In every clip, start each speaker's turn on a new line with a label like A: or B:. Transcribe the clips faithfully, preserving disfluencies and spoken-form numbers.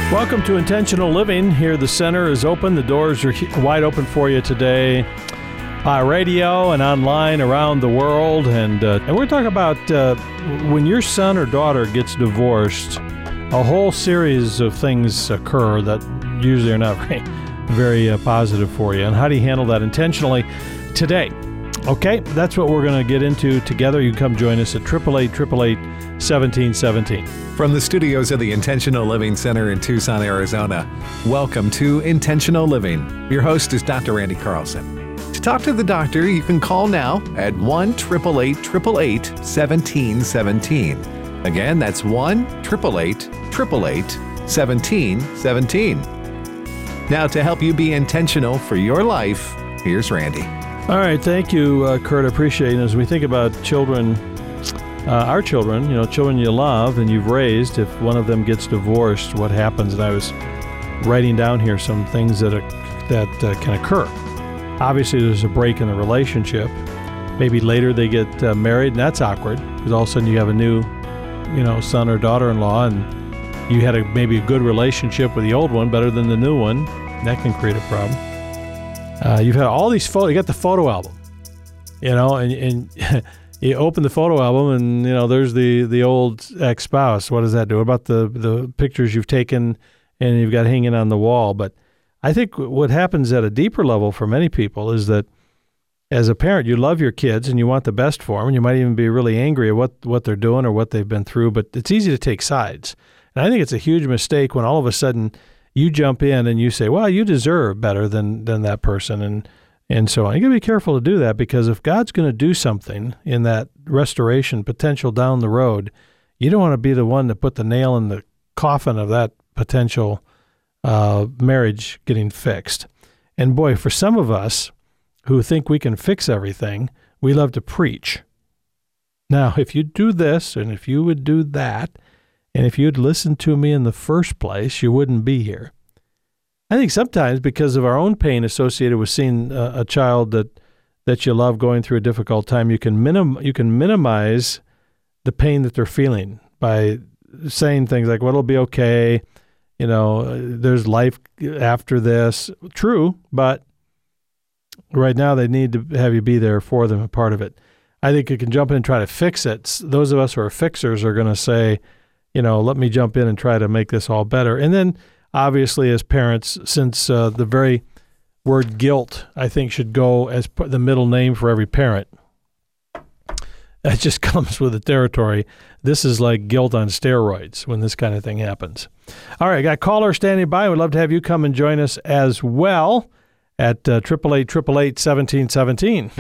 A: Welcome to Intentional Living. Here the center is open. The doors are wide open for you today. Uh, radio and online around the world. And, uh, and we're talking about uh, when your son or daughter gets divorced, a whole series of things occur that usually are not very, very uh, positive for you. And how do you handle that intentionally today? Okay, that's what we're going to get into together. You can come join us at eight eight eight, eight eight, one seven one seven.
B: From the studios of the Intentional Living Center in Tucson, Arizona, welcome to Intentional Living. Your host is Doctor Randy Carlson. To talk to the doctor, you can call now at one eight eight eight, eight eight, one seven one seven. Again, that's one eight eight eight, eight eight, one seven one seven. Now, to help you be intentional for your life, here's Randy.
A: All right, thank you, uh, Kurt. I appreciate it. As we think about children, uh, our children, you know, children you love and you've raised, if one of them gets divorced, what happens? And I was writing down here some things that are, that uh, can occur. Obviously, there's a break in the relationship. Maybe later they get uh, married, and that's awkward because all of a sudden you have a new, you know, son or daughter-in-law, and you had a, maybe a good relationship with the old one, better than the new one. That can create a problem. Uh, you've had all these photos. You got the photo album, you know, and, and you open the photo album, and you know there's the, the old ex-spouse. What does that do? What about the the pictures you've taken and you've got hanging on the wall? But I think what happens at a deeper level for many people is that as a parent, you love your kids and you want the best for them, and you might even be really angry at what what they're doing or what they've been through. But it's easy to take sides, and I think it's a huge mistake when all of a sudden you jump in and you say, well, you deserve better than, than that person, and and so on. You got to be careful to do that, because if God's going to do something in that restoration potential down the road, you don't want to be the one to put the nail in the coffin of that potential uh, marriage getting fixed. And boy, for some of us who think we can fix everything, we love to preach. Now, if you do this, and if you would do that, and if you'd listened to me in the first place, you wouldn't be here. I think sometimes because of our own pain associated with seeing a, a child that that you love going through a difficult time, you can minim you can minimize the pain that they're feeling by saying things like, well, it'll be okay, you know, there's life after this. True, but right now they need to have you be there for them, a part of it. I think you can jump in and try to fix it. Those of us who are fixers are going to say, you know, let me jump in and try to make this all better. And then, obviously, as parents, since uh, the very word guilt, I think, should go as the middle name for every parent. It just comes with the territory. This is like guilt on steroids when this kind of thing happens. All right, I got a caller standing by. We'd love to have you come and join us as well at uh, eight eight eight, eight eight, one seven one seven.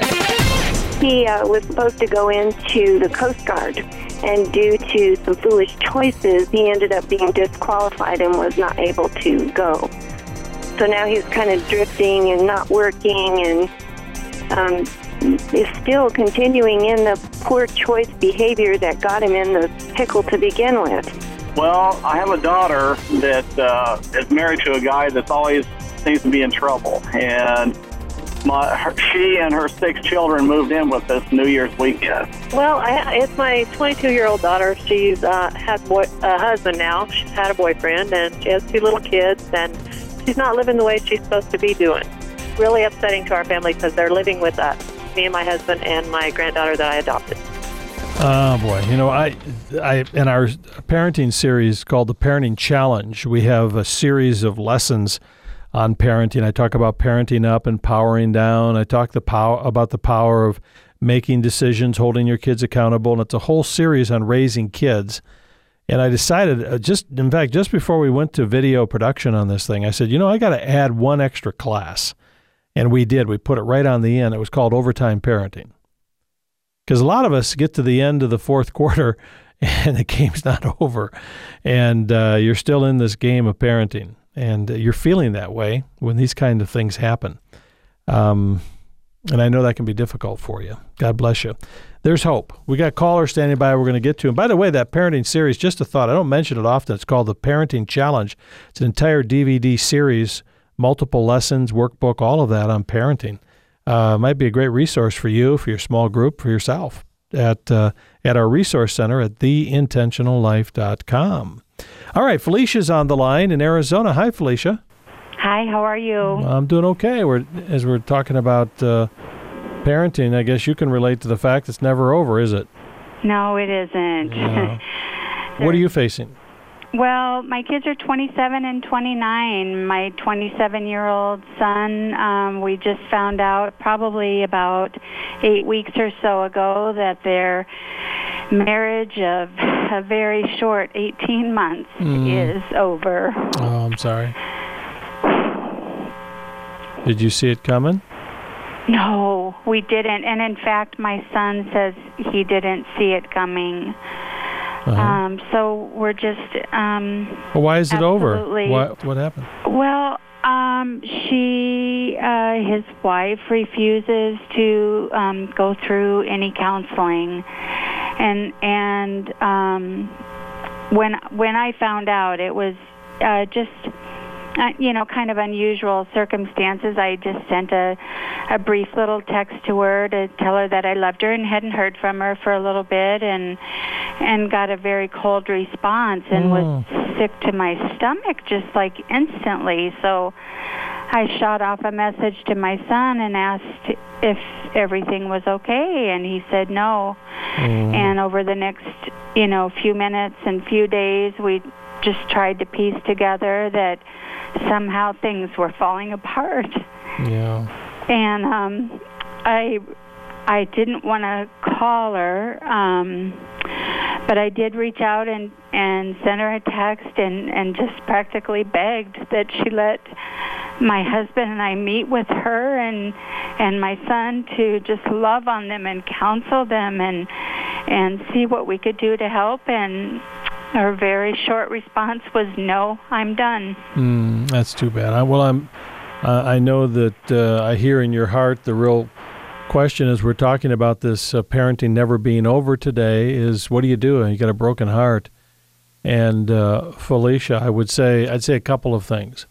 C: He uh, was supposed to go into the Coast Guard, and due to some foolish choices, he ended up being disqualified and was not able to go. So now he's kind of drifting and not working, and um, is still continuing in the poor choice behavior that got him in the pickle to begin with.
D: Well, I have a daughter that uh, is married to a guy that's always seems to be in trouble, and My, her, she and her six children moved in with us New Year's weekend.
E: Well, I, it's my twenty-two-year-old daughter. She's uh, had boy, a husband now. She's had a boyfriend, and she has two little kids, and she's not living the way she's supposed to be doing. Really upsetting to our family because they're living with us, me and my husband and my granddaughter that I adopted.
A: Oh, boy. You know, I, I in our parenting series called The Parenting Challenge, we have a series of lessons on parenting. I talk about parenting up and powering down. I talk the power about the power of making decisions, holding your kids accountable, and it's a whole series on raising kids. And I decided, uh, just in fact, just before we went to video production on this thing, I said, you know, I got to add one extra class. And we did. We put it right on the end. It was called Overtime Parenting. Because a lot of us get to the end of the fourth quarter and the game's not over. And uh, you're still in this game of parenting. And you're feeling that way when these kind of things happen. Um, and I know that can be difficult for you. God bless you. There's hope. We got callers standing by we're going to get to. And by the way, that parenting series, just a thought, I don't mention it often. It's called The Parenting Challenge. It's an entire D V D series, multiple lessons, workbook, all of that on parenting. Uh, might be a great resource for you, for your small group, for yourself at uh, at our resource center at the intentional life dot com. All right, Felicia's on the line in Arizona. Hi, Felicia.
F: Hi, how are you?
A: I'm doing okay. We're as we're talking about uh, parenting. I guess you can relate to the fact it's never over, is it?
F: No, it isn't.
A: Yeah. What are you facing?
F: Well, my kids are twenty-seven and twenty-nine. My twenty-seven-year-old son, um, we just found out probably about eight weeks or so ago that their marriage of a very short eighteen months mm. is over.
A: Oh, I'm sorry. Did you see it coming?
F: No, we didn't. And in fact, my son says he didn't see it coming. Uh-huh. Um, so we're just... Um,
A: well, why is it over? What, what happened?
F: Well, um, she, uh, his wife, refuses to um, go through any counseling. And and um, when when I found out, it was uh, just... Uh, you know, kind of unusual circumstances. I just sent a, a brief little text to her to tell her that I loved her and hadn't heard from her for a little bit, and and got a very cold response and mm. was sick to my stomach just like instantly. So I shot off a message to my son and asked if everything was okay, and he said no. Mm. And over the next, you know, few minutes and few days, we just tried to piece together that somehow things were falling apart.
A: Yeah.
F: And um, I I didn't want to call her, um, but I did reach out and, and send her a text and, and just practically begged that she let my husband and I meet with her and and my son to just love on them and counsel them and and see what we could do to help. And her very short response was, "No, I'm done."
A: Mm, that's too bad. I, well, I'm. Uh, I know that uh, I hear in your heart the real question as we're talking about this uh, parenting never being over today is, what do you do? You got a broken heart, and uh, Felicia, I would say, I'd say a couple of things.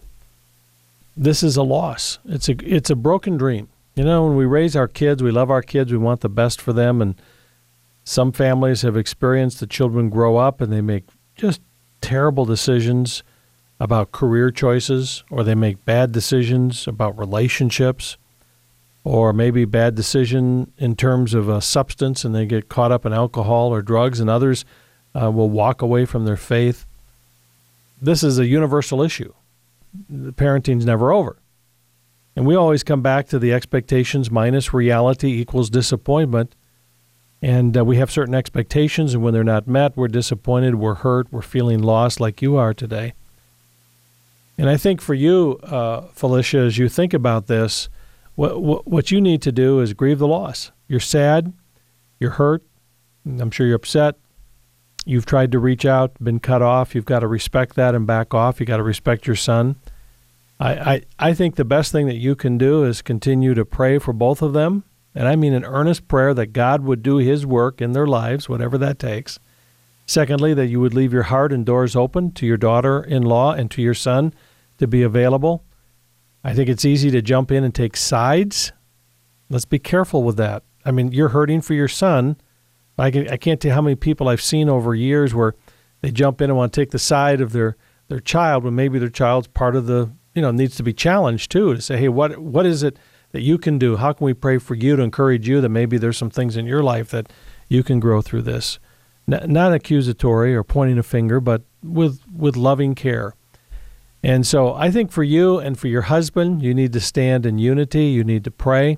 A: This is a loss. It's a it's a broken dream. You know, when we raise our kids, we love our kids, we want the best for them, and some families have experienced the children grow up and they make just terrible decisions about career choices, or they make bad decisions about relationships, or maybe bad decision in terms of a substance and they get caught up in alcohol or drugs, and others uh, will walk away from their faith. This is a universal issue. The parenting's never over. And we always come back to the expectations minus reality equals disappointment. And uh, we have certain expectations, and when they're not met, we're disappointed, we're hurt, we're feeling lost like you are today. And I think for you, uh, Felicia, as you think about this, what, what what you need to do is grieve the loss. You're sad, you're hurt, I'm sure you're upset. You've tried to reach out, been cut off. You've got to respect that and back off. You've got to respect your son. I, I, I think the best thing that you can do is continue to pray for both of them. And I mean an earnest prayer that God would do his work in their lives, whatever that takes. Secondly, that you would leave your heart and doors open to your daughter-in-law and to your son to be available. I think it's easy to jump in and take sides. Let's be careful with that. I mean, you're hurting for your son. I, can, I can't tell you how many people I've seen over years where they jump in and want to take the side of their, their child when maybe their child's part of the, you know, needs to be challenged too, to say, hey, what what is it that you can do? How can we pray for you to encourage you that maybe there's some things in your life that you can grow through this? N- not accusatory or pointing a finger, but with with loving care. And so I think for you and for your husband, you need to stand in unity. You need to pray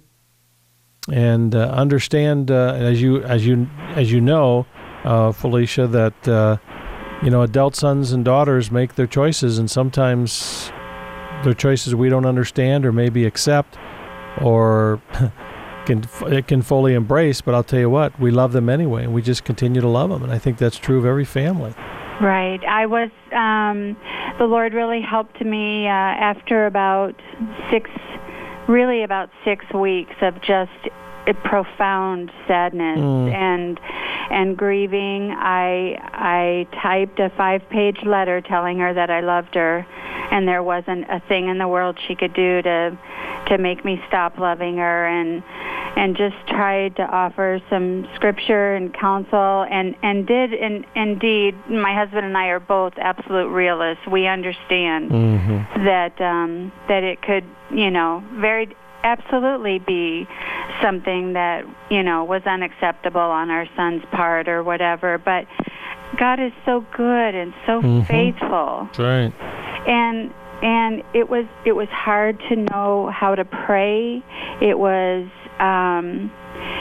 A: and uh, understand, uh, as you as you as you know, uh, Felicia, that uh, you know adult sons and daughters make their choices, and sometimes they're choices we don't understand or maybe accept, or can it can fully embrace. But I'll tell you what, we love them anyway, and we just continue to love them. And I think that's true of every family.
F: Right. I was, um, the Lord really helped me uh, after about six, really about six weeks of just a profound sadness
A: Mm.
F: and and grieving. I I typed a five-page letter telling her that I loved her, and there wasn't a thing in the world she could do to to make me stop loving her, and and just tried to offer some scripture and counsel, and and did in, indeed. My husband and I are both absolute realists. We understand
A: Mm-hmm.
F: that um, that it could, you know, very absolutely be something that, you know, was unacceptable on our son's part or whatever. But God is so good and so
A: Mhm.
F: faithful.
A: That's right.
F: And and it was it was hard to know how to pray. It was um,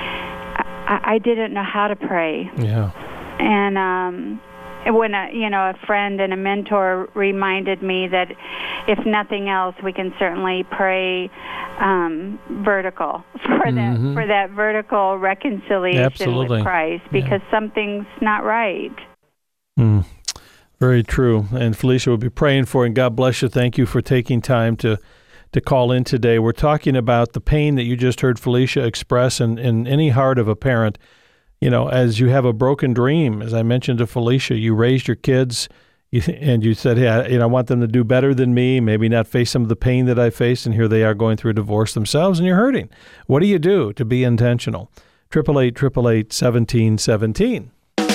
F: I, I didn't know how to pray.
A: Yeah.
F: And um, when a, you know, a friend and a mentor reminded me that if nothing else, we can certainly pray um, vertical for
A: Mhm.
F: that for that vertical reconciliation
A: Absolutely.
F: with Christ, because something's not right.
A: Mm. Very true. And Felicia will be praying for you, and God bless you. Thank you for taking time to to call in today. We're talking about the pain that you just heard Felicia express in, in any heart of a parent. You know, as you have a broken dream, as I mentioned to Felicia, you raised your kids you, and you said, hey, I, you know, I want them to do better than me, maybe not face some of the pain that I faced, and here they are going through a divorce themselves, and you're hurting. What do you do to be intentional? eight eight eight, eight eight eight, one seven one seven.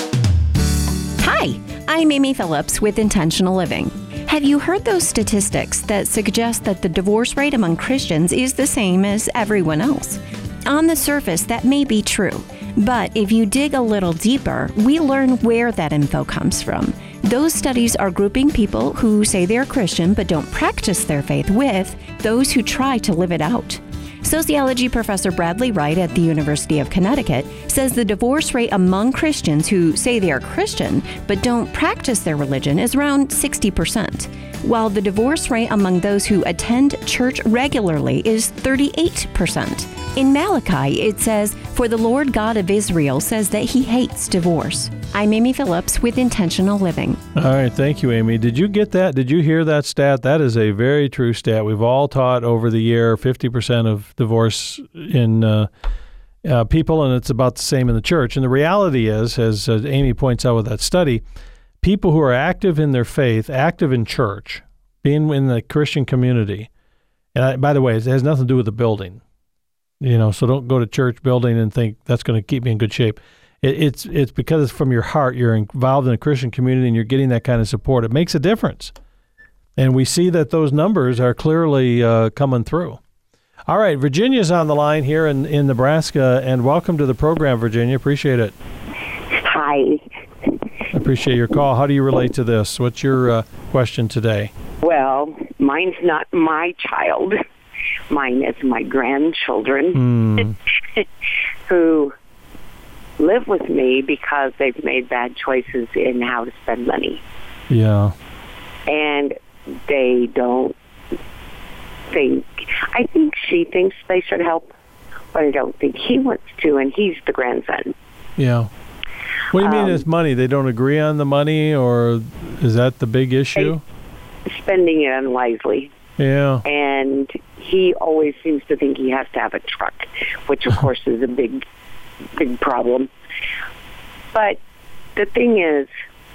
G: Hi, I'm Amy Phillips with Intentional Living. Have you heard those statistics that suggest that the divorce rate among Christians is the same as everyone else? On the surface, that may be true, but if you dig a little deeper, we learn where that info comes from. Those studies are grouping people who say they're Christian but don't practice their faith with those who try to live it out. Sociology professor Bradley Wright at the University of Connecticut says the divorce rate among Christians who say they are Christian but don't practice their religion is around sixty percent, while the divorce rate among those who attend church regularly is thirty-eight percent. In Malachi, it says, "For the Lord God of Israel says that he hates divorce." I'm Amy Phillips with Intentional Living.
A: All right. Thank you, Amy. Did you get that? Did you hear that stat? That is a very true stat. We've all taught over the year fifty percent of divorce in uh, uh, people, and it's about the same in the church. And the reality is, as uh, Amy points out with that study, people who are active in their faith, active in church, being in the Christian community, and I, by the way, it has nothing to do with the building. You know, so don't go to church building and think that's going to keep me in good shape. It, it's it's because it's from your heart. You're involved in a Christian community and you're getting that kind of support. It makes a difference. And we see that those numbers are clearly uh, coming through. All right, Virginia's on the line here in, in Nebraska, and welcome to the program, Virginia. Appreciate it.
H: Hi.
A: Appreciate your call. How do you relate to this? What's your uh, question today?
H: Well, mine's not my child. Mine is my grandchildren
A: Mm.
H: who live with me because they've made bad choices in how to spend money.
A: Yeah.
H: And they don't think, I think she thinks they should help, but I don't think he wants to, and he's the grandson.
A: Yeah. What do you mean
H: Um,
A: it's money? They don't agree on the money, or is that the big issue?
H: Spending it unwisely.
A: Yeah.
H: And he always seems to think he has to have a truck, which of course is a big, big problem. But the thing is,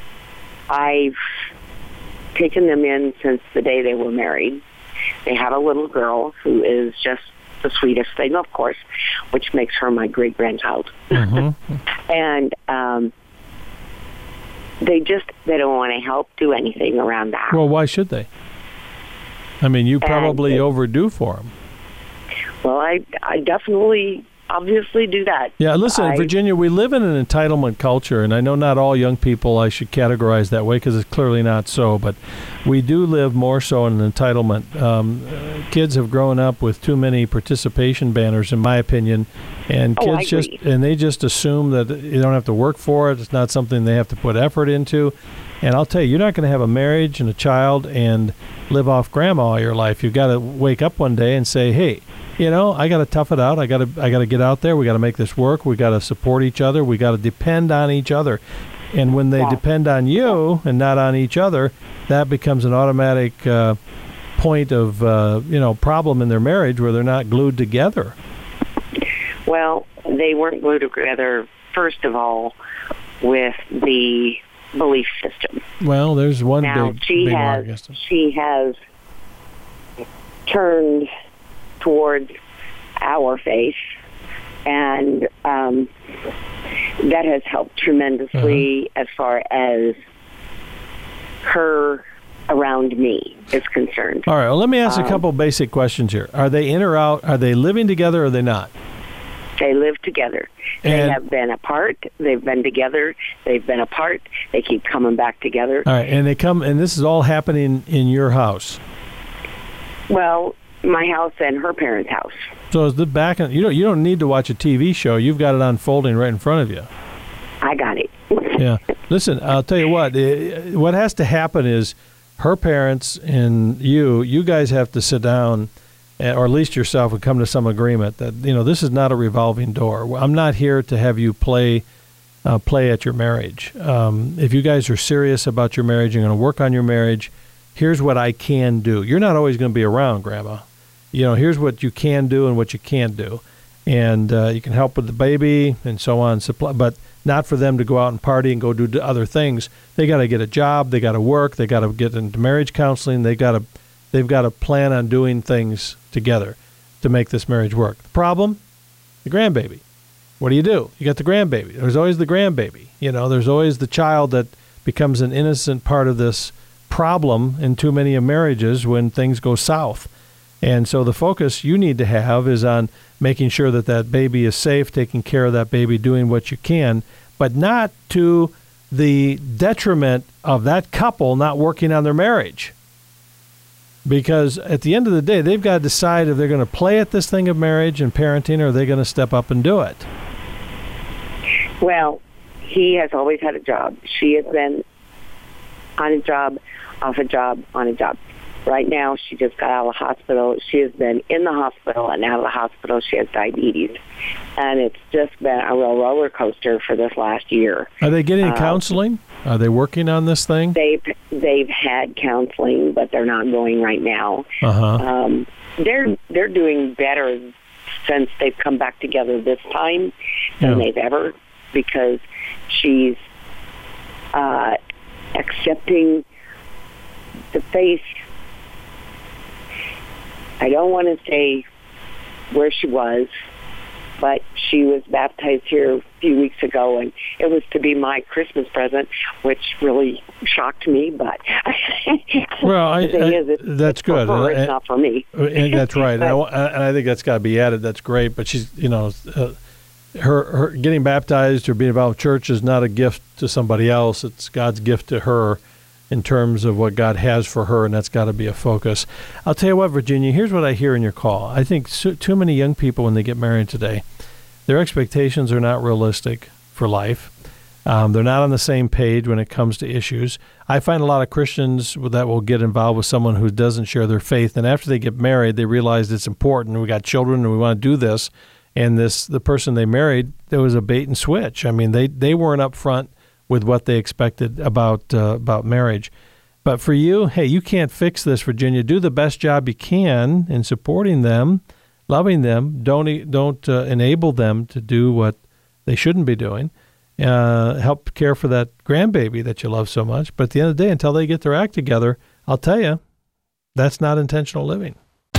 H: I've taken them in since the day they were married. They have a little girl who is just the sweetest thing, of course, which makes her my great-grandchild.
A: Mm-hmm.
H: And um, they just, they don't want to help do anything around the house.
A: Well, why should they? I mean, you probably
H: And-
A: overdue for them.
H: Well, I, I definitely, obviously do that.
A: Yeah, listen,
H: I-
A: Virginia, we live in an entitlement culture, and I know not all young people I should categorize that way because it's clearly not so, but we do live more so in an entitlement. Um, uh, kids have grown up with too many participation banners, in my opinion, and
H: Oh,
A: kids
H: I
A: just
H: agree.
A: and they just assume that you don't have to work for it. It's not something they have to put effort into. And I'll tell you, you're not going to have a marriage and a child and live off grandma all your life. You've got to wake up one day and say, hey, you know, I got to tough it out. I got to I got to get out there. We got to make this work. We got to support each other. We got to depend on each other. And when they
H: Yeah.
A: depend on you and not on each other, that becomes an automatic uh, point of, uh, you know, problem in their marriage where they're not glued together.
H: Well, they weren't glued together, first of all, with the belief system.
A: Well, there's one
H: now,
A: big,
H: she
A: big
H: has,
A: mark against them.
H: She has turned towards our faith, and um, that has helped tremendously
A: uh-huh.
H: as far as her around me is concerned.
A: All right, well, let me ask
H: um,
A: a couple basic questions here. Are they in or out? Are they living together or are they not?
H: They live together.
A: And,
H: they have been apart. They've been together. They've been apart. They keep coming back together.
A: All right, and they come, and this is all happening in your house.
H: Well, my house and her parents' house.
A: So is the back? You don't. You don't need to watch a T V show. You've got it unfolding right in front of you.
H: I got it.
A: Yeah. Listen, I'll tell you what. What has to happen is her parents and you. You guys have to sit down, or at least yourself, and come to some agreement that you know this is not a revolving door. I'm not here to have you play. Uh, play at your marriage. Um, if you guys are serious about your marriage, you're going to work on your marriage. Here's what I can do. You're not always going to be around, Grandma. You know, here's what you can do and what you can't do. And uh, you can help with the baby and so on, supply, but not for them to go out and party and go do other things. They got to get a job. They got to work. They got to get into marriage counseling. They got to, they've got to plan on doing things together to make this marriage work. The problem? The grandbaby. What do you do? You got the grandbaby. There's always the grandbaby. You know, there's always the child that becomes an innocent part of this problem in too many marriages when things go south. And so the focus you need to have is on making sure that that baby is safe, taking care of that baby, doing what you can, but not to the detriment of that couple not working on their marriage. Because at the end of the day, they've got to decide if they're going to play at this thing of marriage and parenting, or are they going to step up and do it?
H: Well, he has always had a job. She has been on a job, off a job, on a job. Right now, she just got out of the hospital. She has been in the hospital and out of the hospital. She has diabetes. And it's just been a real roller coaster for this last year.
A: Are they getting
H: uh,
A: counseling? Are they working on this thing?
H: They've, they've had counseling, but they're not going right now.
A: Uh-huh.
H: Um, they're, they're doing better since they've come back together this time than
A: Yeah.
H: they've ever, because she's uh, accepting the faith. I don't want to say where she was, but she was baptized here a few weeks ago, and it was to be my Christmas present, which really shocked me. But
A: well, I,
H: the thing
A: I,
H: is, it's,
A: that's
H: it's for
A: good.
H: her,
A: and,
H: it's not for me.
A: And that's right.
H: But,
A: and, I, and I think that's got to be added. That's great. But she's, you know, uh, her her getting baptized or being involved in church is not a gift to somebody else. It's God's gift to her, in terms of what God has for her, and that's got to be a focus. I'll tell you what, Virginia, here's what I hear in your call. I think so, too many young people, when they get married today, their expectations are not realistic for life. Um, they're not on the same page when it comes to issues. I find a lot of Christians that will get involved with someone who doesn't share their faith, and after they get married, they realize it's important. We got children, and we want to do this. And this, the person they married, there was a bait and switch. I mean, they, they weren't up front with what they expected about uh, about marriage. But for you, hey, you can't fix this, Virginia. Do the best job you can in supporting them, loving them. Don't don't uh, enable them to do what they shouldn't be doing. Uh, help care for that grandbaby that you love so much. But at the end of the day, until they get their act together, I'll tell you, that's not intentional living.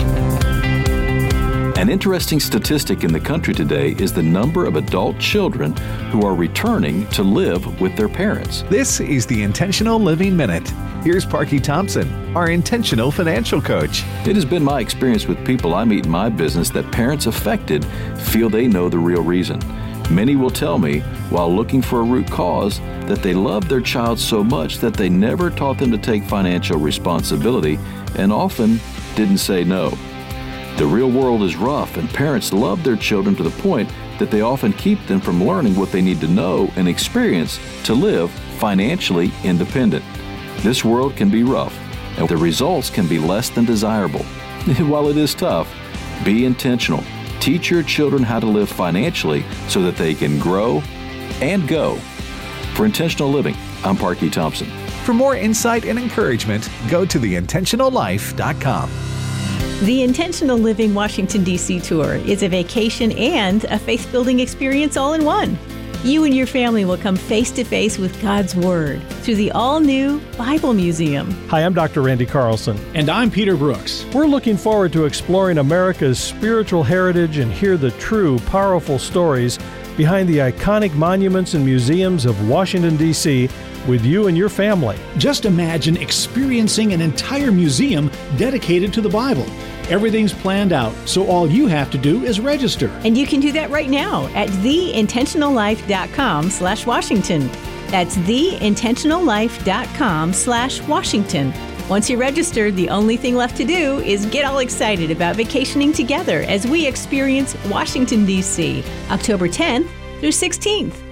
I: An interesting statistic in the country today is the number of adult children who are returning to live with their parents.
B: This is the Intentional Living Minute. Here's Parky Thompson, our intentional financial coach.
I: It has been my experience with people I meet in my business that parents affected feel they know the real reason. Many will tell me, while looking for a root cause, that they love their child so much that they never taught them to take financial responsibility and often didn't say no. The real world is rough, and parents love their children to the point that they often keep them from learning what they need to know and experience to live financially independent. This world can be rough, and the results can be less than desirable. While it is tough, be intentional. Teach your children how to live financially so that they can grow and go. For Intentional Living, I'm Parky Thompson.
B: For more insight and encouragement, go to the intentional life dot com.
J: The Intentional Living Washington, D C Tour is a vacation and a faith-building experience all in one. You and your family will come face-to-face with God's Word through the all-new Bible Museum.
A: Hi, I'm Doctor Randy Carlson.
K: And I'm Peter Brooks.
A: We're looking forward to exploring America's spiritual heritage and hear the true, powerful stories behind the iconic monuments and museums of Washington, D C with you and your family.
K: Just imagine experiencing an entire museum dedicated to the Bible. Everything's planned out, so all you have to do is register.
J: And you can do that right now at the intentional life dot com slash Washington. That's the intentional life dot com slash Washington. Once you're registered, the only thing left to do is get all excited about vacationing together as we experience Washington, D C, October tenth through sixteenth.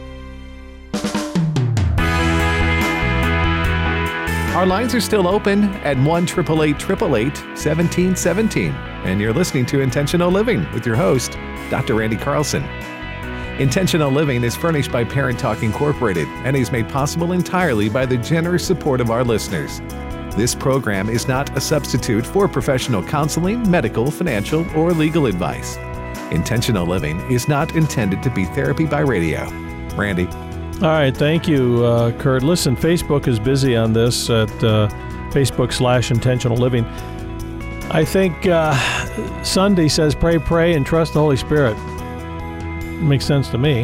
B: Our lines are still open at one eight eight eight, eight eight eight, one seven one seven. And you're listening to Intentional Living with your host, Doctor Randy Carlson. Intentional Living is furnished by Parent Talk Incorporated and is made possible entirely by the generous support of our listeners. This program is not a substitute for professional counseling, medical, financial, or legal advice. Intentional Living is not intended to be therapy by radio. Randy.
A: All right, thank you, uh, Kurt. Listen, Facebook is busy on this at uh, Facebook slash Intentional Living. I think uh, Sunday says pray, pray, and trust the Holy Spirit. Makes sense to me.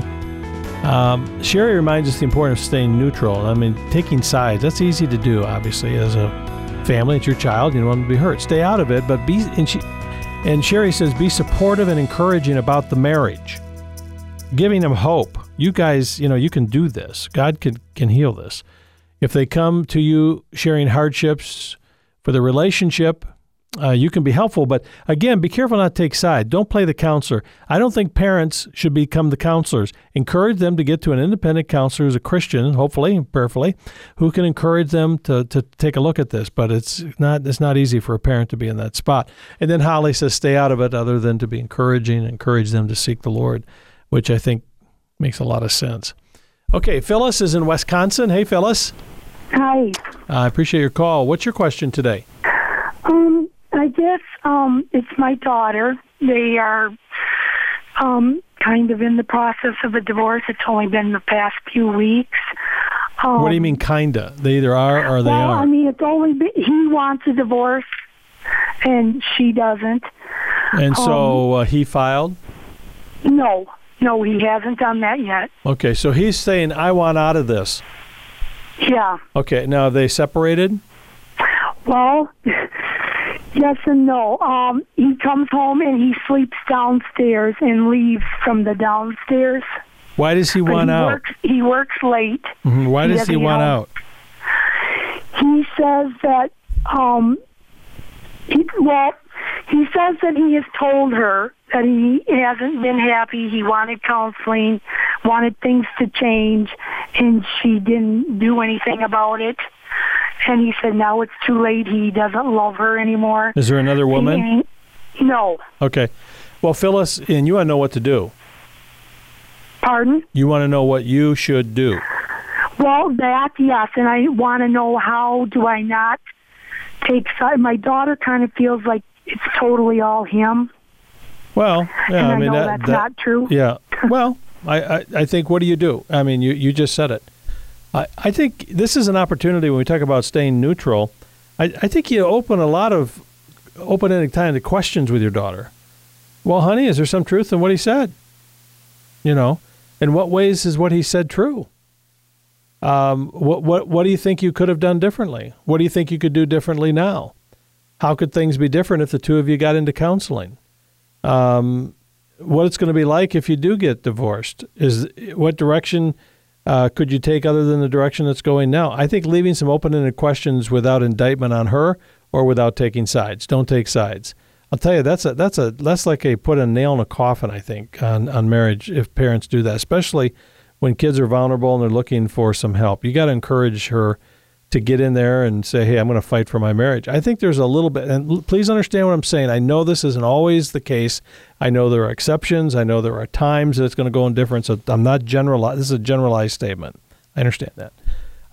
A: Um, Sherry reminds us the importance of staying neutral. I mean, taking sides, that's easy to do, obviously, as a family. It's your child. You don't want them to be hurt. Stay out of it, but be, and, she, and Sherry says, be supportive and encouraging about the marriage, giving them hope. You guys, you know, you can do this. God can, can heal this. If they come to you sharing hardships for the relationship, uh, you can be helpful. But again, be careful not to take side. Don't play the counselor. I don't think parents should become the counselors. Encourage them to get to an independent counselor who's a Christian, hopefully, prayerfully, who can encourage them to, to take a look at this. But it's not it's not easy for a parent to be in that spot. And then Holly says stay out of it other than to be encouraging, encourage them to seek the Lord, which I think makes a lot of sense. Okay, Phyllis is in Wisconsin. Hey, Phyllis.
L: Hi.
A: I appreciate your call. What's your question today?
L: Um, I guess um, it's my daughter. They are um, kind of in the process of a divorce. It's only been the past few weeks. Um,
A: what do you mean, kinda? They either are or they
L: well,
A: aren't.
L: I mean, it's only been, he wants a divorce, and she doesn't.
A: And so
L: um,
A: uh, he filed?
L: No. No, he hasn't done that yet.
A: Okay, so he's saying, I want out of this.
L: Yeah.
A: Okay, now have they separated?
L: Well, yes and no. Um, he comes home and he sleeps downstairs and leaves from the downstairs.
A: Why does he want
L: he
A: out?
L: Works, he works late.
A: Mm-hmm. Why does he, he want out?
L: He says that, um, he, well, he says that he has told her that he hasn't been happy. He wanted counseling, wanted things to change, and she didn't do anything about it. And he said now it's too late. He doesn't love her anymore.
A: Is there another woman?
L: He, no.
A: Okay. Well, Phyllis, and you want to know what to do.
L: Pardon?
A: You want to know what you should do.
L: Well, that, yes, and I want to know how do I not take side. My daughter kind of feels like it's totally all him.
A: Well, yeah,
L: and I,
A: I mean
L: know
A: that,
L: that's
A: that,
L: not true.
A: Yeah. Well, I, I, I think what do you do? I mean, you, you just said it. I, I think this is an opportunity when we talk about staying neutral. I, I think you open a lot of open-ended kind of questions with your daughter. Well, honey, is there some truth in what he said? You know, in what ways is what he said true? Um, what what what do you think you could have done differently? What do you think you could do differently now? How could things be different if the two of you got into counseling? Um, what it's going to be like if you do get divorced? Is what direction uh, could you take other than the direction that's going now? I think leaving some open-ended questions without indictment on her or without taking sides. Don't take sides. I'll tell you, that's a that's a that's like a put a nail in a coffin, I think, on, on marriage if parents do that, especially when kids are vulnerable and they're looking for some help. You got to encourage her to get in there and say, hey, I'm going to fight for my marriage. I think there's a little bit, and please understand what I'm saying. I know this isn't always the case. I know there are exceptions. I know there are times that it's going to go in different. So I'm not generalized. This is a generalized statement. I understand that.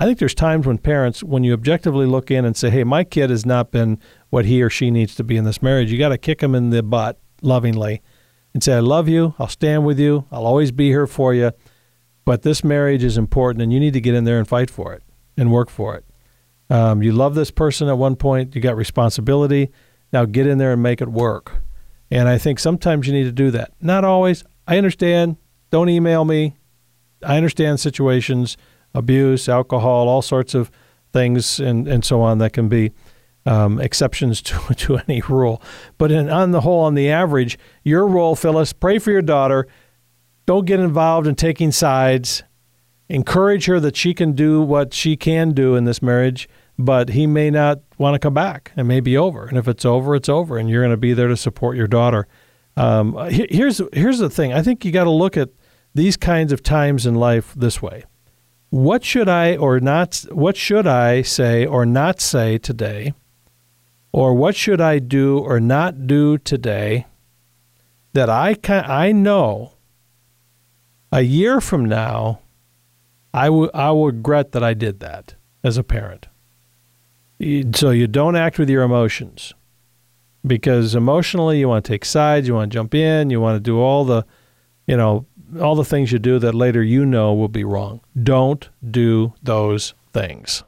A: I think there's times when parents, when you objectively look in and say, hey, my kid has not been what he or she needs to be in this marriage, you got to kick him in the butt lovingly and say, I love you, I'll stand with you, I'll always be here for you, but this marriage is important and you need to get in there and fight for it and work for it. Um, you love this person at one point, you got responsibility, now get in there and make it work. And I think sometimes you need to do that. Not always. I understand. Don't email me. I understand situations, abuse, alcohol, all sorts of things and, and so on that can be um, exceptions to, to any rule. But in, on the whole, on the average, your role, Phyllis, pray for your daughter. Don't get involved in taking sides. Encourage her that she can do what she can do in this marriage, but he may not want to come back. It may be over. And if it's over, it's over, and you're going to be there to support your daughter. Um, here's, here's the thing. I think you got to look at these kinds of times in life this way. What should I or not, what should I say or not say today? Or what should I do or not do today that I can, I know a year from now, I will I will regret that I did that as a parent. So you don't act with your emotions, because emotionally you want to take sides, you want to jump in, you want to do all the, you know, all the things you do that later you know will be wrong. Don't do those things.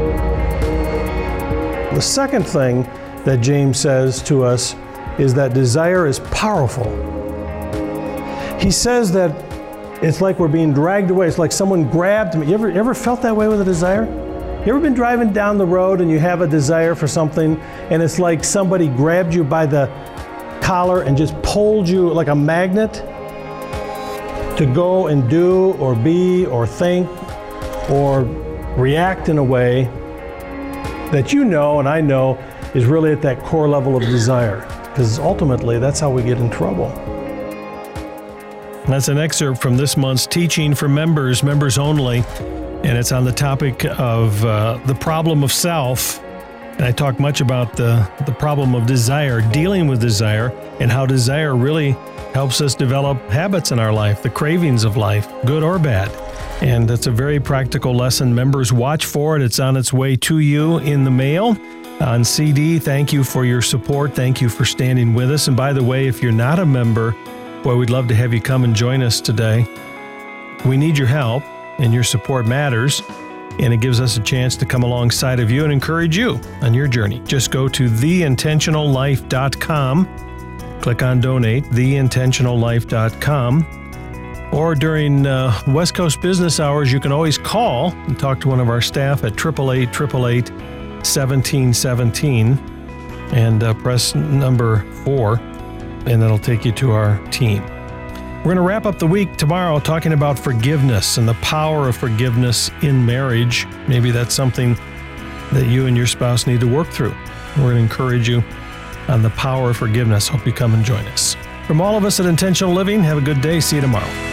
A: The second thing that James says to us is that desire is powerful. He says that it's like we're being dragged away. It's like someone grabbed me. You ever, you ever felt that way with a desire? You ever been driving down the road and you have a desire for something and it's like somebody grabbed you by the collar and just pulled you like a magnet to go and do or be or think or react in a way that you know and I know is really at that core level of desire, because ultimately that's how we get in trouble. That's an excerpt from this month's teaching for members, members only, and it's on the topic of uh, the problem of self. And I talk much about the, the problem of desire, dealing with desire, and how desire really helps us develop habits in our life, the cravings of life, good or bad. And it's a very practical lesson. Members, watch for it. It's on its way to you in the mail on C D. Thank you for your support. Thank you for standing with us. And by the way, if you're not a member, boy, we'd love to have you come and join us today. We need your help, and your support matters, and it gives us a chance to come alongside of you and encourage you on your journey. Just go to the intentional life dot com, click on Donate, the intentional life dot com, or during uh, West Coast business hours, you can always call and talk to one of our staff at eight eight eight, eight eight eight, one seven one seven and uh, press number four, and that'll take you to our team. We're going to wrap up the week tomorrow talking about forgiveness and the power of forgiveness in marriage. Maybe that's something that you and your spouse need to work through. We're going to encourage you on the power of forgiveness. Hope you come and join us. From all of us at Intentional Living, have a good day. See you tomorrow.